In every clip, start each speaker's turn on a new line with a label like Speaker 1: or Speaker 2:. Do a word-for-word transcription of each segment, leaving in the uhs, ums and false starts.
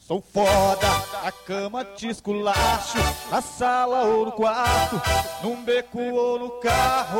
Speaker 1: Sou foda, a cama te esculacho, na sala ou no quarto, num beco ou no carro.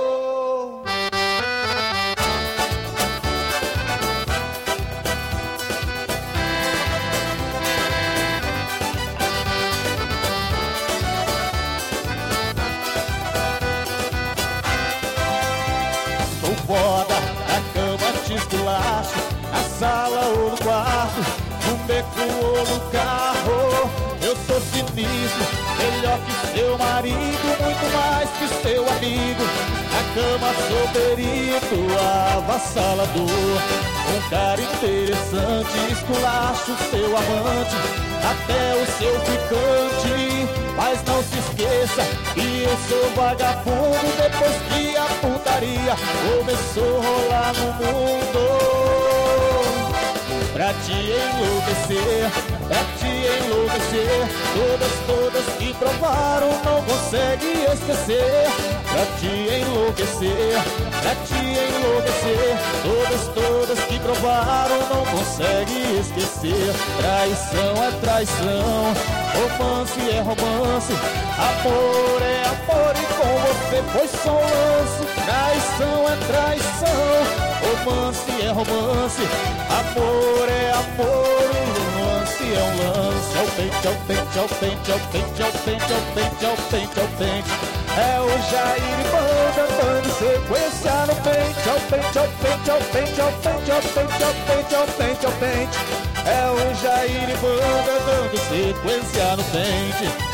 Speaker 1: Sou foda, a cama te esculacho, na sala ou no quarto, num beco ou no carro. Eu sou sinistro, melhor que seu marido, muito mais que seu amigo. Na cama sou perito, avassalador, um cara interessante, esculacho seu amante, até o seu ficante. Mas não se esqueça que eu sou vagabundo, depois que a putaria começou a rolar no mundo. Pra te enlouquecer, pra te enlouquecer, todas, todas que provaram não consegue esquecer. Pra te enlouquecer, pra te enlouquecer, todas, todas que provaram não consegue esquecer. Traição é traição, romance é romance, amor é amor e com você foi só um lance. Traição é traição, romance é romance, amor é amor e romance é um lance. É o pente, é o pente, é o pente, é o pente, é o pente, é o pente, é o pente, é o pente. É o Jair e Banda dando sequência no pente. É o pente, é o pente, é o pente, é o pente, é o pente, é o pente, é o pente, é o pente. É o Jair e Banda dando sequência no pente.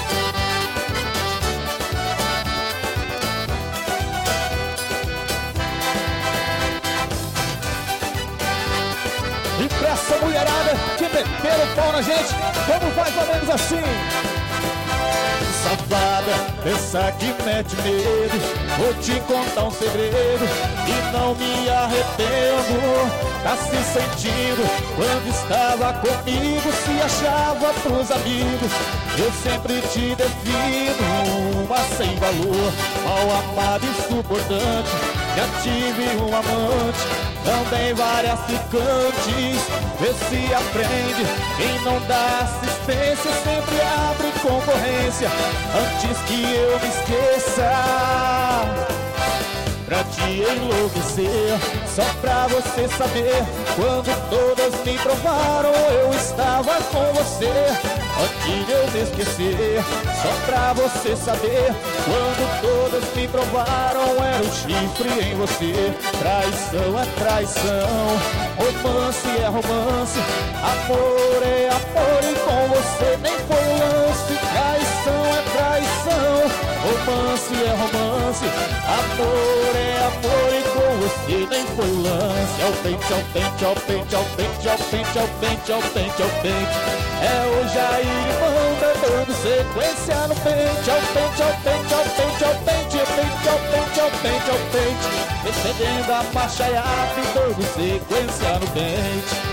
Speaker 1: E pra essa mulherada que meteram o pau na gente, vamos mais ou menos assim. Safada, pensa que mete medo, vou te contar um segredo e não me arrependo. Tá se sentindo quando estava comigo, se achava pros amigos. Eu sempre te defino, uma sem valor, mal amado e suportante. Já tive um amante, também várias ficantes. Vê se aprende, quem não dá assistência sempre abre concorrência. Antes que eu me esqueça, pra te enlouquecer, só pra você saber, quando todas me provaram eu estava com você. Antes de eu me esquecer, só pra você saber, quando todas me provaram era um chifre em você. Traição é traição, romance é romance, amor é amor e com você nem foi um lance. Traição é traição, romance é romance, amor é amor e com você nem foi um lance. É o pente, é o pente, é o pente, é o pente, é o pente, é o pente, é o pente, é o pente. É o Jair e Banda dando sequência no pente. É o pente, é o pente, é o pente, é o pente, é o pente, é o pente, é o pente, é o pente. Recebendo a marcha e a dando sequência no pente.